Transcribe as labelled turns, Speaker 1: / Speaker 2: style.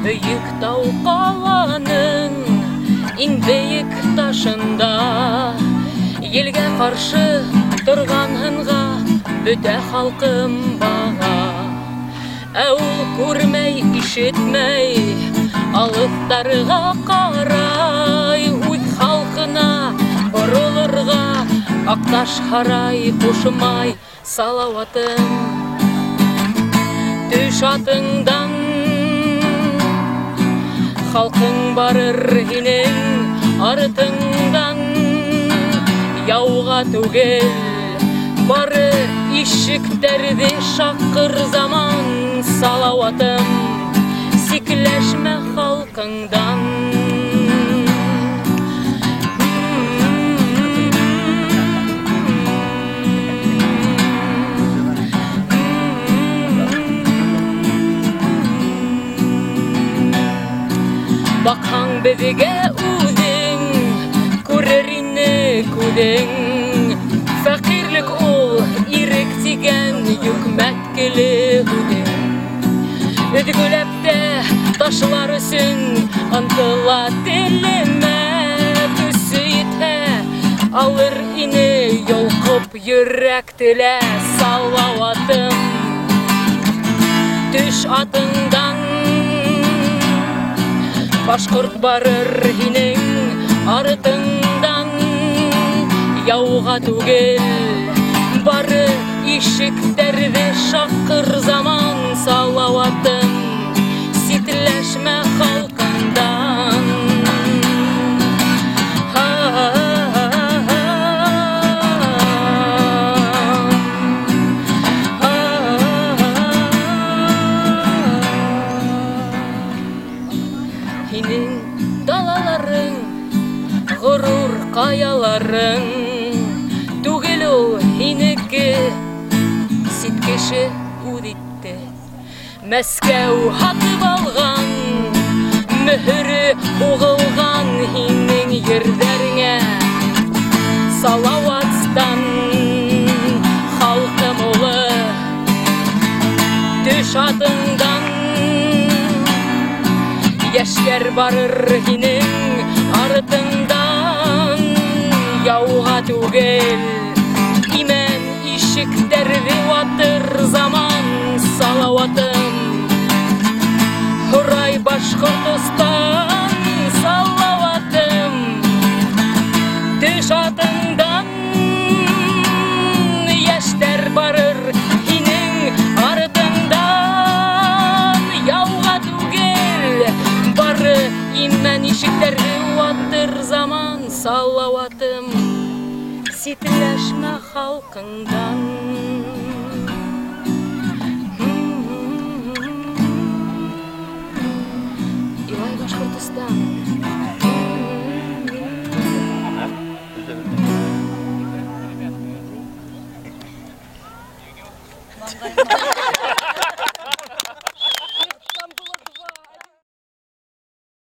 Speaker 1: Бүйік тау қаланың ең биік ташында елге қаршы тұрғанға бүте халқым баға. Әул көрмей, ишетмей, алыптарға қарай, ұйт халқына бұрылырға ақташ харай қошымай салауатым. Түш атыңдан халқың барыр енең артыңдан, яуға түгел бары ишіктерде шаққыр заман. Салауатым, сикіләшмә халқыңдан. Бақаң бізге үдің, көреріне күдің. Фәқирлік ол ирек тиген юкмәткілі үдің. Үдгіләпті ташлар үсін ынтыла телеме. Түсі ете алыр ине йолқып юрек тіле. Салауатым, түш атыңдан башқұрт барыр енең артыңдан, яуға түгел бары ишіктерде шаққыр заман. Салауатым, сетіләшмә халқыңдан. Хинең далаларың, ғұрур қаяларың, түгел ол хинеке сеткеші үдетті. Мәскәу хатып алған, мүхірі оғылған хинең ердеріңе. Салауатстан халқым олы, түш атыңдан яшьләр барыр хинең артыңдан, яуға түгел имен ишіктерде ватыр заман. Салауатым, хурай Башқұртстан. Салауатым, түш атыңдан яшьләр барыр хинең артыңдан, яуға түгел бары имен ишіктерде ватыр заман. Салауатым, сетіләшмә халқыңдан. Илай Башқұртстан.